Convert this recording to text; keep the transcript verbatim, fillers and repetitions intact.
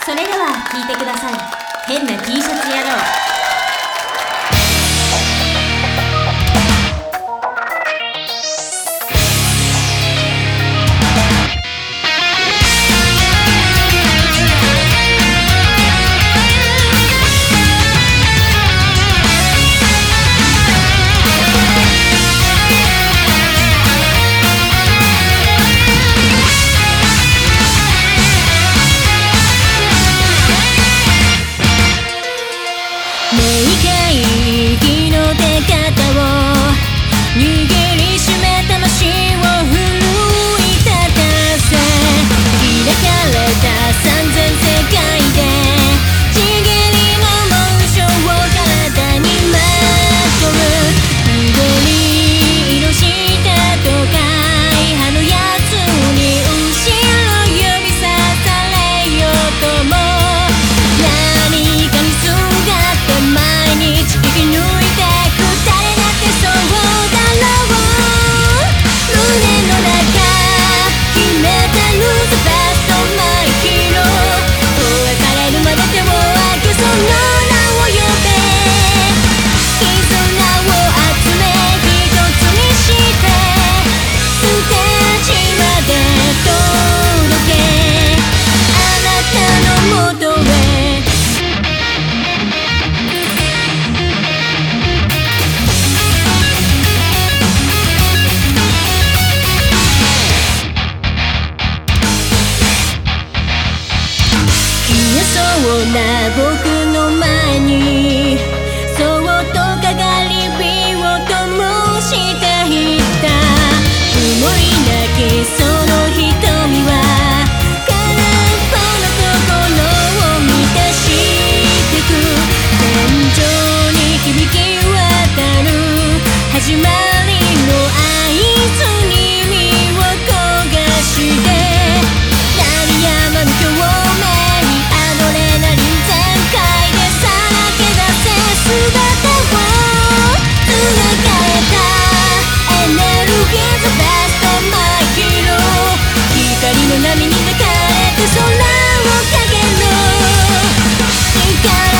それでは聴いてください。変な T シャツ野郎。 明快日の出方を握りしめ魂を奮い立たせ開かれた三千世界でちぎりの紋章を体にまとう緑色した都会葉のやつに後ろ指さされようとも何かにすがって毎日生き抜いてく誰だってそうだろう胸の中決めたルーズベストマイヒーロー声枯れるまで手を挙げその名を呼べ絆を集め一つにしてステージまで届けあなたのもとへ消えそうな僕の前にそっとかがり火を灯していた曇りなきその瞳は空っぽの心を満たしてく天井に響き渡る始まりの合図に身を焦がして鳴りやまぬ共鳴アドレナリン全開でさらけ出せ姿を繋がれたエネルギーズベストマイヒーロー光の波に抱かれて空を駆ける光